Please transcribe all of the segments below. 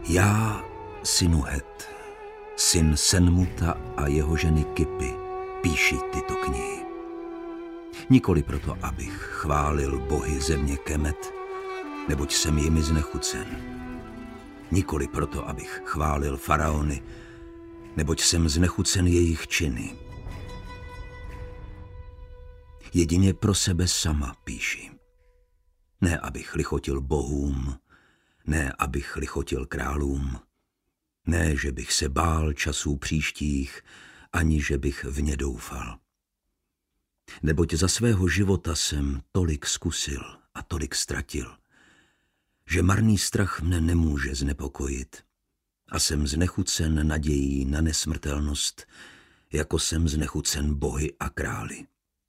Já, synu Het, syn Senmuta a jeho ženy Kipy, píši tyto knihy. Nikoli proto, abych chválil bohy země Kemet, neboť jsem jimi znechucen. Nikoli proto, abych chválil faraony, neboť jsem znechucen jejich činy. Jedině pro sebe sama píši. Ne, abych lichotil bohům, ne, abych lichotil králům, ne, že bych se bál časů příštích, ani že bych v ně doufal. Neboť za svého života jsem tolik zkusil a tolik ztratil, že marný strach mne nemůže znepokojit a jsem znechucen nadějí na nesmrtelnost, jako jsem znechucen bohy a králi.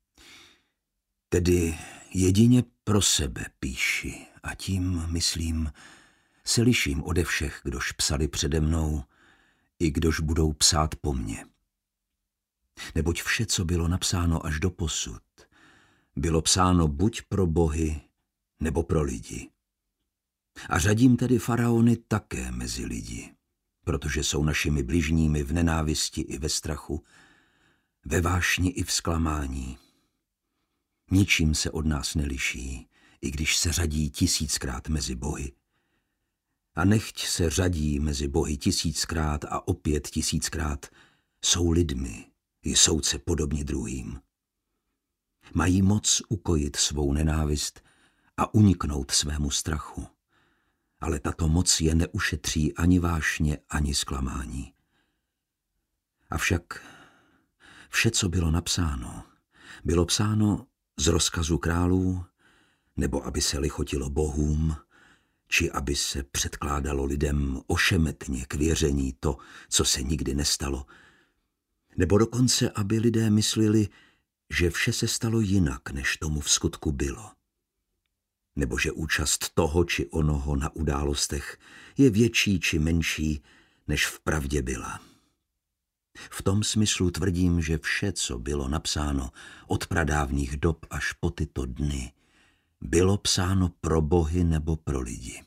Tedy jedině pro sebe píši a tím, myslím, se liším ode všech, kdož psali přede mnou i kdož budou psát po mně. Neboť vše, co bylo napsáno až doposud, bylo psáno buď pro bohy, nebo pro lidi. A řadím tedy faraony také mezi lidi, protože jsou našimi bližními v nenávisti i ve strachu, ve vášni i v zklamání. Ničím se od nás neliší, i když se řadí 1000krát mezi bohy. A nechť se řadí mezi bohy 1000krát a opět 1000krát, jsou lidmi, jsou se podobně druhým. Mají moc ukojit svou nenávist a uniknout svému strachu, ale tato moc je neušetří ani vášně, ani zklamání. Avšak vše, co bylo psáno z rozkazu králů, nebo aby se lichotilo bohům, či aby se předkládalo lidem ošemetně k věření to, co se nikdy nestalo, nebo dokonce, aby lidé mysleli, že vše se stalo jinak, než tomu v skutku bylo, nebo že účast toho či onoho na událostech je větší či menší, než v pravdě byla. V tom smyslu tvrdím, že vše, co bylo napsáno od pradávných dob až po tyto dny, bylo psáno pro bohy nebo pro lidi.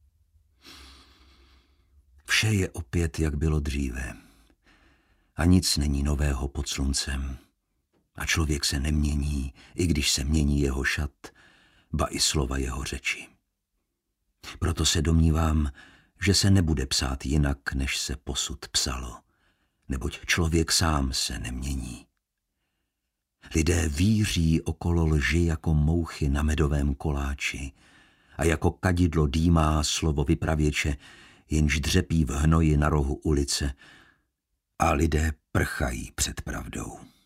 Vše je opět, jak bylo dříve. A nic není nového pod sluncem. A člověk se nemění, i když se mění jeho šat, ba i slova jeho řeči. Proto se domnívám, že se nebude psát jinak, než se posud psalo, neboť člověk sám se nemění. Lidé víří okolo lži jako mouchy na medovém koláči a jako kadidlo dýmá slovo vypravěče, jenž dřepí v hnoji na rohu ulice, a lidé prchají před pravdou.